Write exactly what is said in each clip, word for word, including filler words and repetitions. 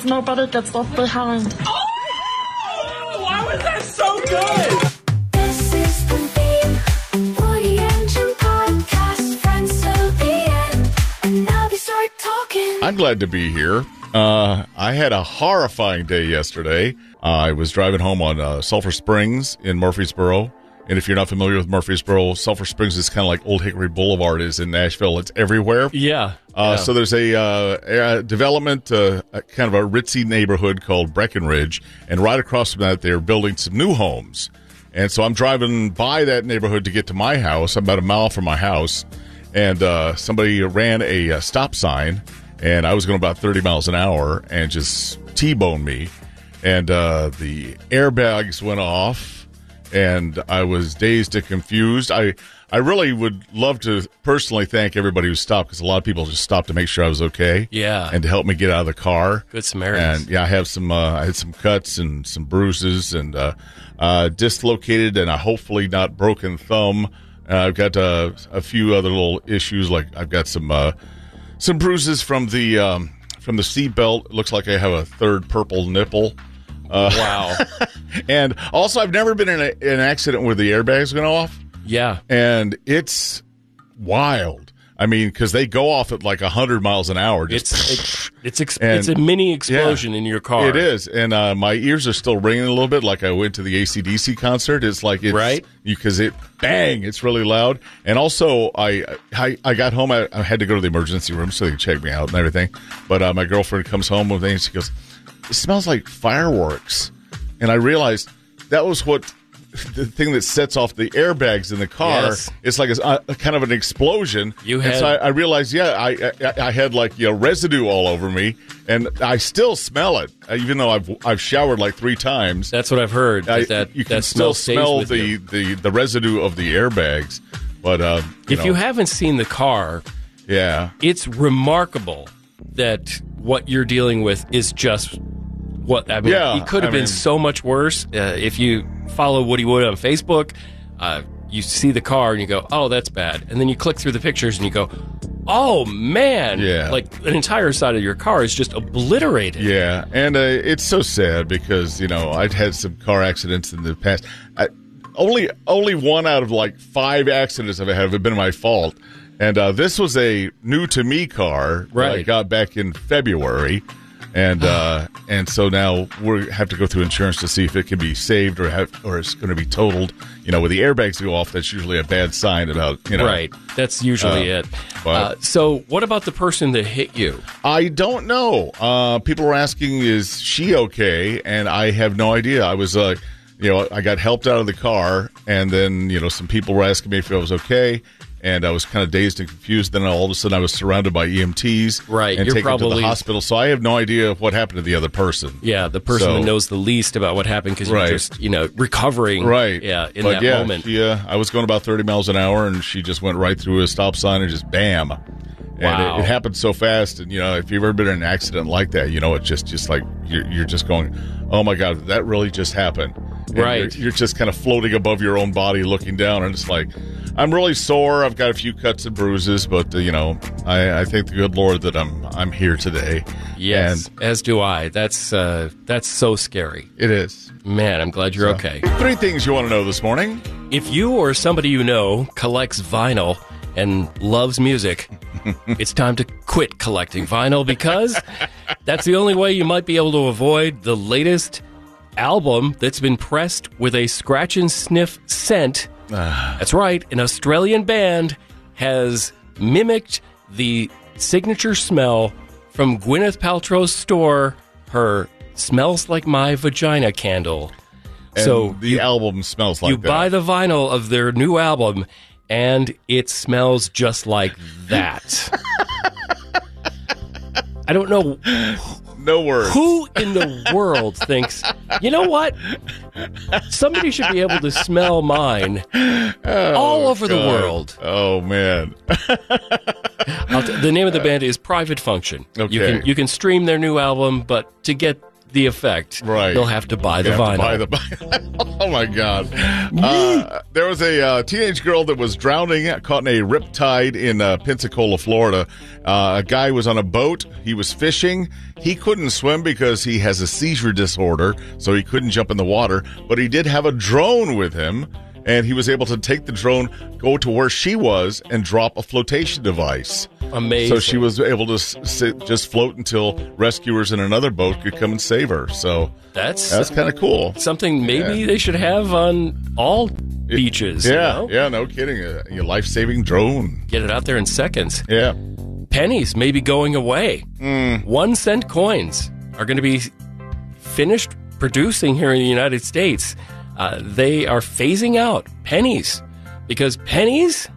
nobody gets left behind. Oh! Why was that so good? This is the theme, Woody and Jim podcast, friends till the end, and now they start talking. I'm glad to be here. Uh, I had a horrifying day yesterday. Uh, I was driving home on uh, Sulphur Springs in Murfreesboro. And if you're not familiar with Murfreesboro, Sulphur Springs is kind of like Old Hickory Boulevard is in Nashville. It's everywhere. Yeah. Uh, yeah. So there's a, uh, a development, uh, a kind of a ritzy neighborhood called Breckenridge. And right across from that, they're building some new homes. And so I'm driving by that neighborhood to get to my house. I'm about a mile from my house. And uh, somebody ran a, a stop sign. And I was going about thirty miles an hour and just T-boned me. And uh, the airbags went off. And I was dazed and confused. I, I really would love to personally thank everybody who stopped, because a lot of people just stopped to make sure I was okay. Yeah. And to help me get out of the car. Good Samaritans. And yeah, I have some. Uh, I had some cuts and some bruises and uh, uh, dislocated and a hopefully not broken thumb. Uh, I've got uh, a few other little issues, like I've got some uh, some bruises from the um, from the seatbelt. It looks like I have a third purple nipple. Uh, Wow. And also, I've never been in a, an accident where the airbags went off. Yeah. And it's wild. I mean, because they go off at like one hundred miles an hour. Just It's it's it's, ex- And- it's a mini explosion yeah, in your car. It is. And uh, my ears are still ringing a little bit like I went to the A C D C concert. It's like it's Right. because it, bang, it's really loud. And also, I I, I got home. I, I had to go to the emergency room so they could check me out and everything. But uh, my girlfriend comes home with me and she goes, "It smells like fireworks." And I realized that was what the thing that sets off the airbags in the car. Yes. It's like a, a kind of an explosion. You and had- so I, I realized, yeah, I, I I had like you know residue all over me, and I still smell it, even though I've I've showered like three times. That's what I've heard. I, that you can that still smell stays smell with the, you. the, the residue of the airbags. But uh, you If know, you haven't seen the car, yeah, it's remarkable that what you're dealing with is just what I mean. Yeah, it could have I been mean- so much worse. Uh, if you follow Woody Wood on Facebook, uh, you see the car and you go, "Oh, that's bad," and then you click through the pictures and you go, "Oh man!" Yeah. Like an entire side of your car is just obliterated. yeah, and uh, it's so sad because you know I've had some car accidents in the past. I, only only one out of like five accidents I've had have been my fault, and uh, this was a new to me car that I Right. got back in February. And uh, and so now we have to go through insurance to see if it can be saved or have, or it's going to be totaled. You know, with the airbags go off, that's usually a bad sign about you know. Right. That's usually Uh, it. but- Uh, so, what about the person that hit you? I don't know. Uh, people were asking, "Is she okay?" And I have no idea. I was, uh, you know, I got helped out of the car, and then you know, some people were asking me if I was okay. And I was kind of dazed and confused. Then all of a sudden, I was surrounded by E M Ts, Right, and you're taken to probably- the hospital. So I have no idea what happened to the other person. Yeah, the person So- that knows the least about what happened because Right. you're just, you know, recovering. Right. Yeah, in but that yeah, moment. She, uh, I was going about thirty miles an hour, and she just went right through a stop sign and just bam. And Wow. it, it happened so fast. And, you know, if you've ever been in an accident like that, you know, it's just, just like you're, you're just going, oh, my God, that really just happened. And Right. You're, you're just kind of floating above your own body looking down. And it's like, I'm really sore. I've got a few cuts and bruises, but, uh, you know, I, I thank the good Lord that I'm I'm here today. Yes, And as do I. That's uh, that's so scary. it is. Man, I'm glad you're So, okay. Three things you want to know this morning. If you or somebody you know collects vinyl and loves music, it's time to quit collecting vinyl because that's the only way you might be able to avoid the latest album that's been pressed with a scratch and sniff scent. That's right, an Australian band has mimicked the signature smell from Gwyneth Paltrow's store, her Smells Like My Vagina candle. And so the you, album smells like you that. buy the vinyl of their new album, and it smells just like that. I don't know No words. who in the world thinks, you know what? Somebody should be able to smell mine all over the God. world. Oh man. I'll t- the name of the band is Private Function. You Okay. can you can stream their new album, but to get the effect, Right. they'll have to buy the You have vinyl. to buy the- oh, my God. Uh, there was a uh, teenage girl that was drowning, caught in a riptide in uh, Pensacola, Florida. Uh, a guy was on a boat. He was fishing. He couldn't swim because he has a seizure disorder, so he couldn't jump in the water. But he did have a drone with him, and he was able to take the drone, go to where she was, and drop a flotation device. Amazing. So she was able to s- sit, just float until rescuers in another boat could come and save her. So That's that's kind of cool. something maybe Yeah. they should have on all beaches. you Yeah, know? yeah, no kidding. A, a life-saving drone. Get it out there in seconds. Yeah. Pennies may be going away. One cent coins are going to be finished producing here in the United States. Uh, they are phasing out pennies because pennies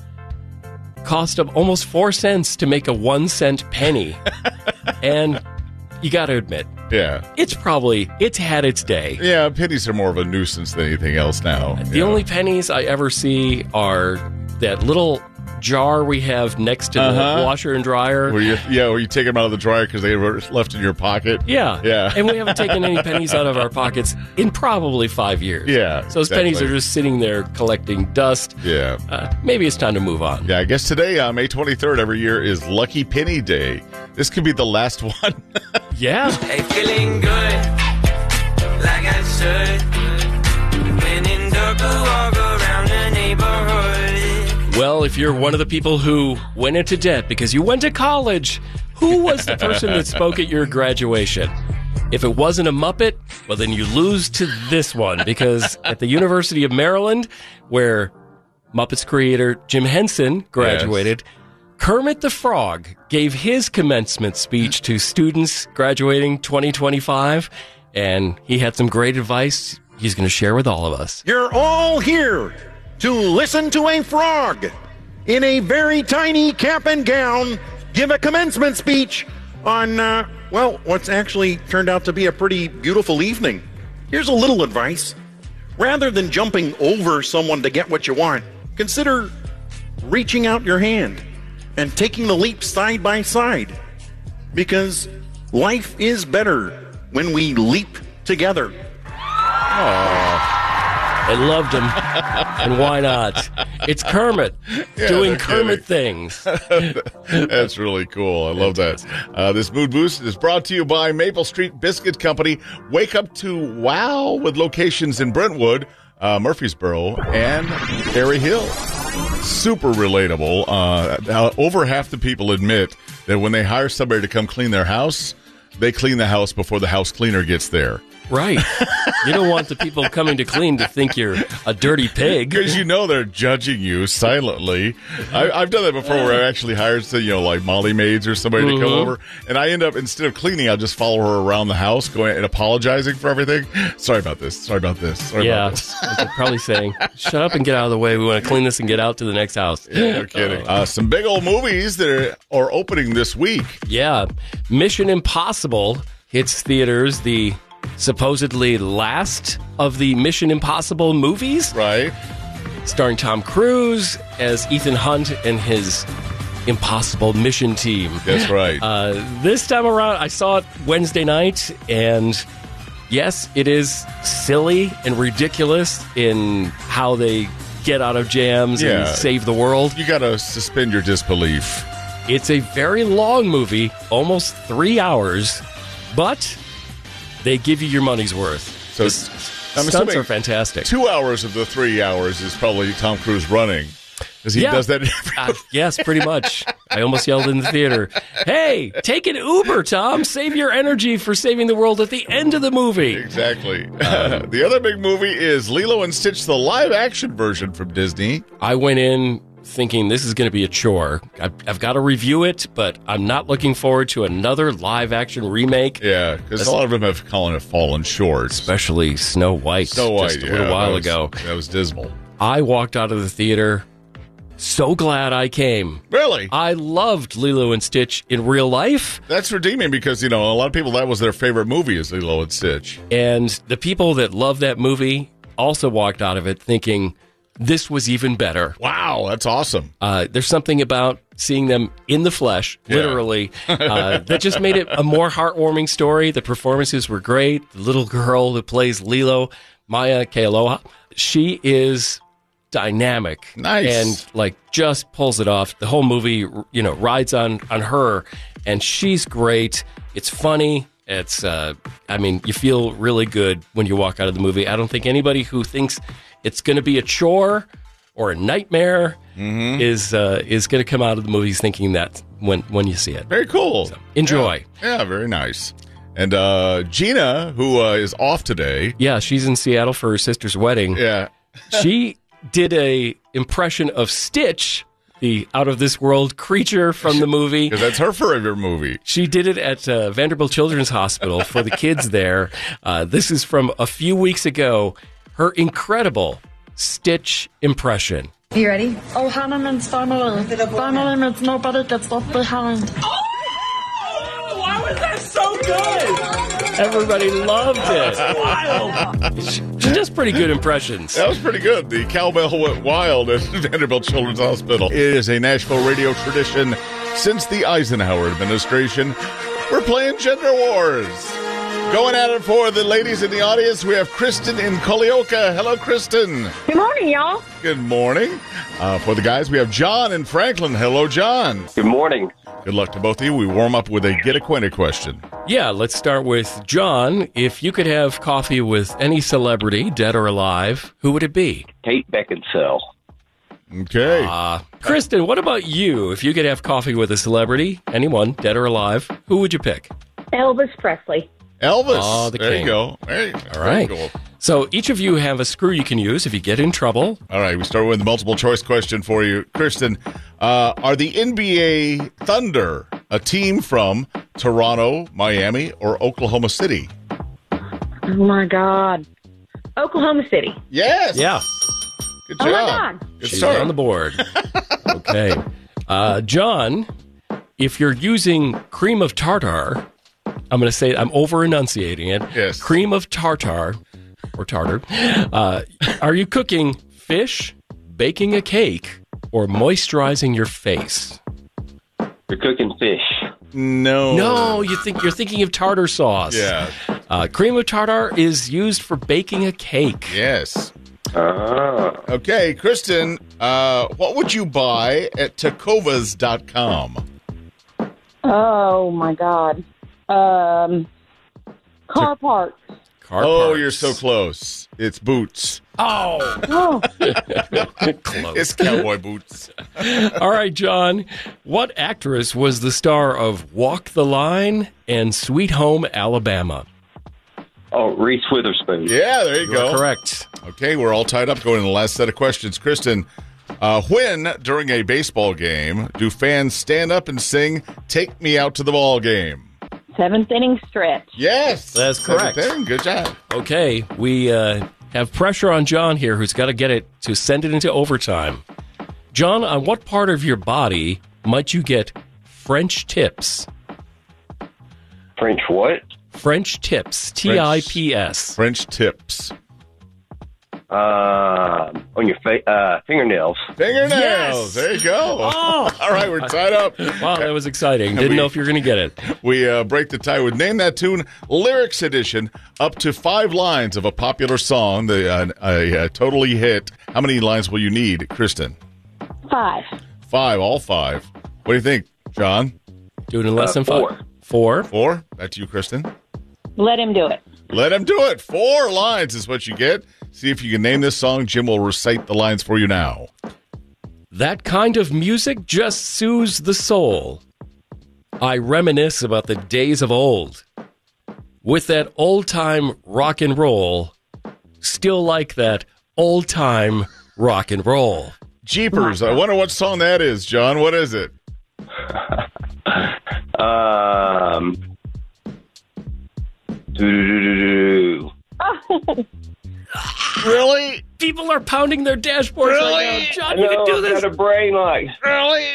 cost of almost four cents to make a one cent penny. And you got to admit, Yeah. it's probably, it's had its day. Yeah, pennies are more of a nuisance than anything else now. The only pennies I ever see are that little jar we have next to Uh-huh. the washer and dryer. Where you, yeah, where you take them out of the dryer because they were left in your pocket. Yeah. Yeah. And we haven't taken any pennies out of our pockets in probably five years. Yeah, So those pennies exactly. are just sitting there collecting dust. Yeah. Uh, maybe it's time to move on. Yeah, I guess today, uh, May twenty-third, every year is Lucky Penny Day. This could be the last one. Yeah. Hey, feeling good, like I should. When in dark, walk around the neighborhood. Well, if you're one of the people who went into debt because you went to college, who was the person that spoke at your graduation? If it wasn't a Muppet, well, then you lose to this one because at the University of Maryland, where Muppets creator Jim Henson graduated, Kermit the Frog gave his commencement speech to students graduating twenty twenty-five, and he had some great advice he's going to share with all of us. You're all here to listen to a frog in a very tiny cap and gown give a commencement speech on, uh, well, what's actually turned out to be a pretty beautiful evening. Here's a little advice. Rather than jumping over someone to get what you want, consider reaching out your hand and taking the leap side by side. Because life is better when we leap together. I loved him. And why not? It's Kermit doing no Kermit things. That's really cool. I love that. Uh, this Mood Boost is brought to you by Maple Street Biscuit Company. Wake up to wow with locations in Brentwood, uh, Murfreesboro, and Berry Hill. Super relatable. Uh, now, over half the people admit that when they hire somebody to come clean their house, they clean the house before the house cleaner gets there. Right. You don't want the people coming to clean to think you're a dirty pig. Because you know they're judging you silently. I, I've done that before where I actually hired, you know, like Molly maids or somebody to come Mhm. over. And I end up, instead of cleaning, I'll just follow her around the house going and apologizing for everything. Sorry about this. Sorry about this. Sorry Yeah. about this. They're probably saying, shut up and get out of the way. We want to clean this and get out to the next house. Yeah, no kidding. Uh, some big old movies that are, are opening this week. Yeah. Mission Impossible hits theaters, the supposedly last of the Mission Impossible movies, Right. starring Tom Cruise as Ethan Hunt and his impossible mission team. That's right. Uh, this time around, I saw it Wednesday night, and yes, it is silly and ridiculous in how they get out of jams Yeah. and save the world. You got to suspend your disbelief. It's a very long movie, almost three hours, but they give you your money's worth. So The it's- s- I'm stunts assuming are fantastic. Two hours of the three hours is probably Tom Cruise running. Because he Yeah. does that every Uh, yes, pretty much. I almost yelled in the theater, hey, take an Uber, Tom. Save your energy for saving the world at the end of the movie. Exactly. the other big movie is Lilo and Stitch, the live-action version from Disney. I went in thinking this is going to be a chore. I've, I've got to review it, but I'm not looking forward to another live-action remake, Yeah, because a lot of them have calling it fallen short. especially Snow White, Snow White, just a yeah, little while that was- ago. That was dismal. I walked out of the theater so glad I came. Really? I loved Lilo and Stitch in real life, That's redeeming because, you know, a lot of people, that was their favorite movie is Lilo and Stitch. and the people that love that movie also walked out of it thinking, this was even better. Wow, that's awesome. Uh, there's something about seeing them in the flesh, Yeah. literally, uh, that just made it a more heartwarming story. The performances were great. The little girl who plays Lilo, Maya Kealoha, she is dynamic. Nice. And, like, just pulls it off. The whole movie, you know, rides on, on her, and she's great. It's funny. It's, uh, I mean, you feel really good when you walk out of the movie. I don't think anybody who thinks it's going to be a chore or a nightmare Mm-hmm. is uh, is going to come out of the movies thinking that when when you see it. Very cool. Enjoy. Yeah, yeah, very nice. And uh, Gina, who uh, is off today. Yeah, she's in Seattle for her sister's wedding. Yeah. She did a impression of Stitch, the out of this world creature from the movie. Because that's her favorite movie. She did it at uh, Vanderbilt Children's Hospital for the kids there. Uh, this is from a few weeks ago. Her incredible Stitch impression. You ready? Oh, Hannah means family. Family means nobody gets left behind. Oh, why was that so good? Everybody loved it. Wild. She, she does pretty good impressions. That was pretty good. The cowbell went wild at Vanderbilt Children's Hospital. It is a Nashville radio tradition since the Eisenhower administration. We're playing Gender Wars. Going at it for the ladies in the audience, we have Kristen in Colioca. Hello, Kristen. Good morning, y'all. Good morning. Uh, for the guys, we have John in Franklin. Hello, John. Good morning. Good luck to both of you. We warm up with a get acquainted question. Yeah, let's start with John. If you could have coffee with any celebrity, dead or alive, who would it be? Kate Beckinsale. Okay. Uh, Kristen, what about you? If you could have coffee with a celebrity, anyone, dead or alive, who would you pick? Elvis Presley. Elvis. Oh, the there king. you go. Hey, All right. Cool. So each of you have a screw you can use if you get in trouble. All right, we start with the multiple choice question for you. Kristen, uh, are the N B A Thunder a team from Toronto, Miami, or Oklahoma City? Oh, my God. Oklahoma City. Yes. Yeah. Good Oh, my job. God. Good She's start. on the board. Okay. Uh, John, if you're using cream of tartar, I'm going to say I'm over enunciating it. Yes. Cream of tartar or tartar. Uh, are you cooking fish, baking a cake, or moisturizing your face? You're cooking fish. No. No, you think you're thinking of tartar sauce. Yeah. Uh, cream of tartar is used for baking a cake. Yes. Ah. Okay, Kristen, uh, what would you buy at tacovas dot com? Oh, my God. Um, car parts. Car Oh, parts. you're so close. It's boots. Oh, Oh, close. It's cowboy boots. All right, John. What actress was the star of Walk the Line and Sweet Home Alabama? Oh, Reese Witherspoon. Yeah, there you You are go. correct. Okay, we're all tied up going to the last set of questions. Kristen, uh, when during a baseball game do fans stand up and sing "Take Me Out to the Ball Game"? seventh inning stretch. Yes, That's correct. Seventh inning. Good job. Okay, we uh, have pressure on John here, who's got to get it to send it into overtime. John, on what part of your body might you get French tips? French what? French tips. T I P S. French tips. Uh, on your fa- uh, fingernails. Fingernails. Yes! There you go. Oh! All right, we're tied up. Wow, that was exciting. Didn't We- know if you were going to get it. We uh, break the tie with Name That Tune Lyrics Edition, up to five lines of a popular song, the uh, a, a totally hit. How many lines will you need, Kristen? Five. Five, all five. What do you think, John? Do it in less Uh, than four. five. Four. Four? That's you, Kristen. Let him do it. Let him do it. Four lines is what you get. See if you can name this song. Jim will recite the lines for you now. That kind of music just soothes the soul. I reminisce about the days of old. With that old-time rock and roll, still like that old-time rock and roll. Jeepers. I wonder what song that is, John. What is it? Um. doo-doo-doo-doo-doo. Really? People are pounding their dashboards right Really? now. John, No, you can do I've this. got a brain like. Really?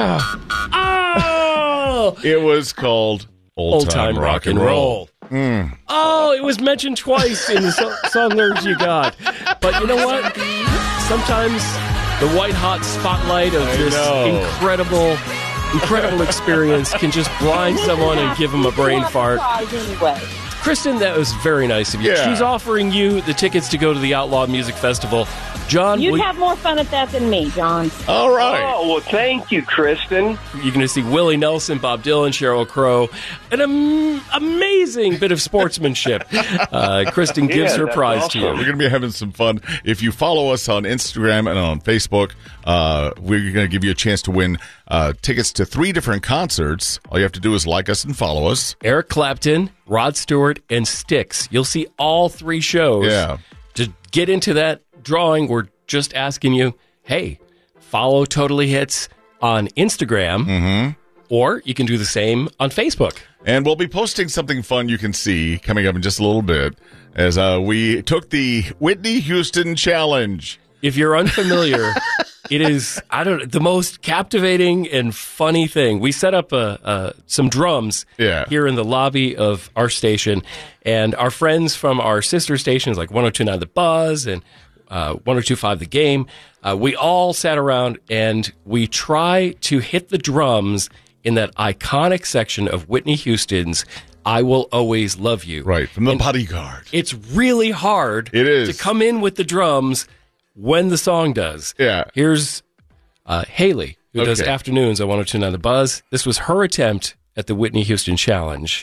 Ah. Oh! It was called Old, Old time rock and roll. Mm. Oh, it was mentioned twice in the so- song lyrics you got. But you know what? sometimes the white-hot spotlight of I this know. incredible, incredible experience can just blind someone and give them a brain fart. Anyway. Kristen, that was very nice of you. Yeah. She's offering you the tickets to go to the Outlaw Music Festival. John, You'd will- have more fun at that than me, John. All right. Oh, well, thank you, Kristen. you're going to see Willie Nelson, Bob Dylan, Sheryl Crow, an am- amazing bit of sportsmanship. Uh, Kristen gives Yeah, her that's prize awesome. to We're you. going to be having some fun. If you follow us on Instagram and on Facebook, uh, we're going to give you a chance to win uh, tickets to three different concerts. All you have to do is like us and follow us. Eric Clapton, Rod Stewart, and Styx. You'll see all three shows. Yeah. To get into that drawing, we're just asking you, hey, follow Totally Hits on Instagram, Mm-hmm. or you can do the same on Facebook. And we'll be posting something fun you can see coming up in just a little bit as uh, we took the Whitney Houston Challenge. If you're unfamiliar, it is, I don't the most captivating and funny thing. We set up uh, uh, some drums Yeah. here in the lobby of our station, and our friends from our sister stations like one oh two point nine The Buzz and uh, one oh two point five The Game, uh, we all sat around and we try to hit the drums in that iconic section of Whitney Houston's I Will Always Love You. Right, from The Bodyguard. It's really hard It is. to come in with the drums when the song does. Yeah. Here's uh, Haley, who does Okay. afternoons on one oh two point nine The Buzz. This was her attempt at the Whitney Houston Challenge.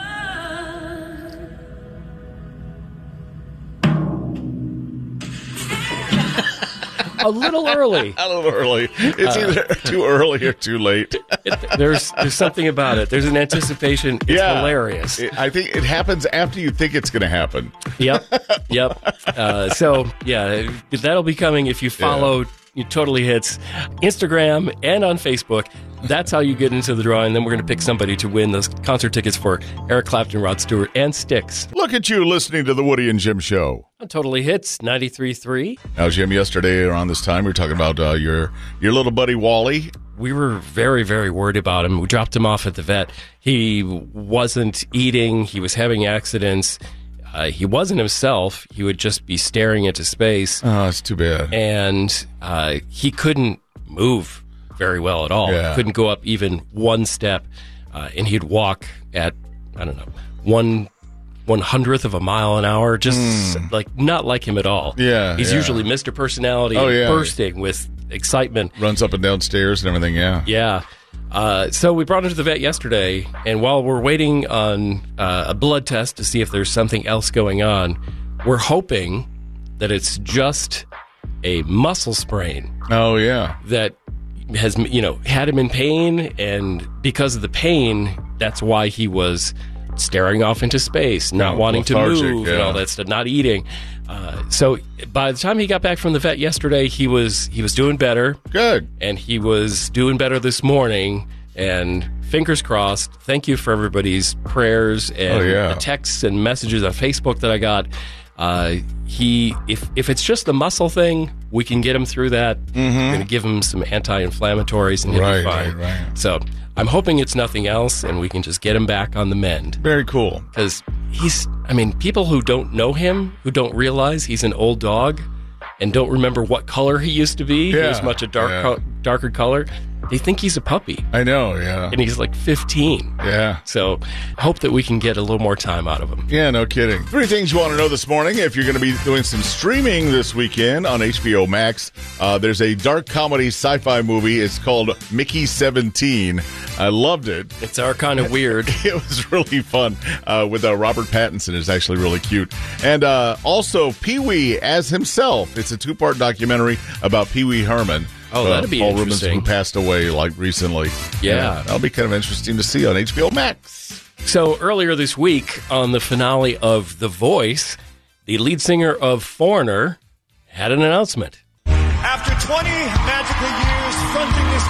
A little early. A little early. It's Uh, either too early or too late. It- there's there's something about it. There's an anticipation. It's Yeah. hilarious. It- I think it happens after you think it's going to happen. Yep, yep. Uh, so yeah, that'll be coming if you follow you Totally Hits Instagram and on Facebook. That's how you get into the drawing. Then we're going to pick somebody to win those concert tickets for Eric Clapton, Rod Stewart, and Styx. Look at you listening to the Woody and Jim Show. On Totally Hits ninety-three point three. Now, Jim, yesterday around this time, we were talking about uh, your your little buddy Wally. We were very, very worried about him. We dropped him off at the vet. He wasn't eating. He was having accidents. Uh, he wasn't himself. He would just be staring into space. Oh, it's too bad. And uh, he couldn't move very well at all. Yeah. Couldn't go up even one step. Uh, and he'd walk at, I don't know, one one hundredth of a mile an hour. Just like not like him at all. Yeah, He's yeah. usually Mister Personality, Oh, yeah. bursting with excitement. Runs up and down stairs and everything, yeah. Yeah. Uh, so we brought him to the vet yesterday, and while we're waiting on uh, a blood test to see if there's something else going on, we're hoping that it's just a muscle sprain Oh, yeah. that has, you know, had him in pain, and because of the pain, that's why he was staring off into space, not Oh, wanting to lethargic, move and yeah. all that stuff, not eating. Uh, so by the time he got back from the vet yesterday, he was he was doing better. Good. And he was doing better this morning. And fingers crossed. Thank you for everybody's prayers and Oh, yeah. the texts and messages on Facebook that I got. Uh, he, if if it's just the muscle thing, we can get him through that. We're going to give him some anti-inflammatories and he'll Right, be fine. right, right. So I'm hoping it's nothing else, and we can just get him back on the mend. Very cool. Because he's, I mean, people who don't know him, who don't realize he's an old dog and don't remember what color he used to be, he Yeah, was much a dark, yeah. co- darker color, they think he's a puppy. I know, yeah. And he's like fifteen. Yeah. So hope that we can get a little more time out of him. Yeah, no kidding. Three things you want to know this morning. If you're going to be doing some streaming this weekend on H B O Max, uh, there's a dark comedy sci-fi movie. It's called Mickey seventeen. I loved it. It's our kind of weird. It was really fun uh, with uh, Robert Pattinson. It's actually really cute. And uh, also Pee-wee as himself. It's a two-part documentary about Pee-wee Herman. Oh, uh, that'd be Paul Rubens, interesting. who passed away like recently. Yeah. that'll be kind of interesting to see on H B O Max. So earlier this week, on the finale of The Voice, the lead singer of Foreigner had an announcement. After twenty magical years fronting this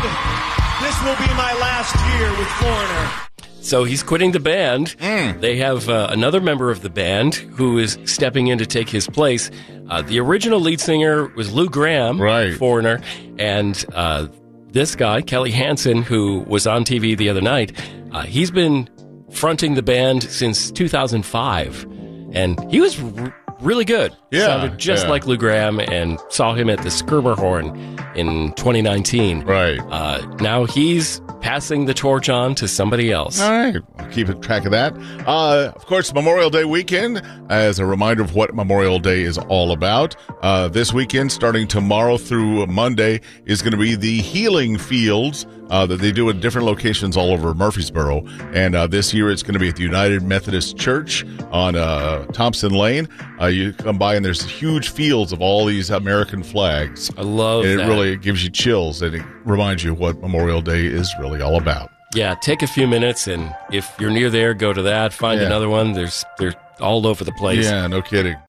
band, this will be my last year with Foreigner. So he's quitting the band. Hmm. They have uh, another member of the band who is stepping in to take his place. Uh, the original lead singer was Lou Gramm, Right. Foreigner, and uh, this guy, Kelly Hansen, who was on T V the other night, uh, he's been fronting the band since two thousand five, and he was r- really good. Yeah, Sounded just yeah. like Lou Graham, and saw him at the Schermerhorn in twenty nineteen. Right. Uh, now he's passing the torch on to somebody else. All right. We'll keep track of that. Uh, of course, Memorial Day weekend, as a reminder of what Memorial Day is all about. Uh, this weekend, starting tomorrow through Monday, is going to be the Healing Fields uh, that they do at different locations all over Murfreesboro. And uh, this year, it's going to be at the United Methodist Church on uh, Thompson Lane. Uh, you come by, and there's huge fields of all these American flags. I love and that. it really gives you chills, and it reminds you what Memorial Day is really all about. Yeah, take a few minutes, and if you're near there, go to that. Find Yeah. another one. There's they're all over the place. Yeah, no kidding.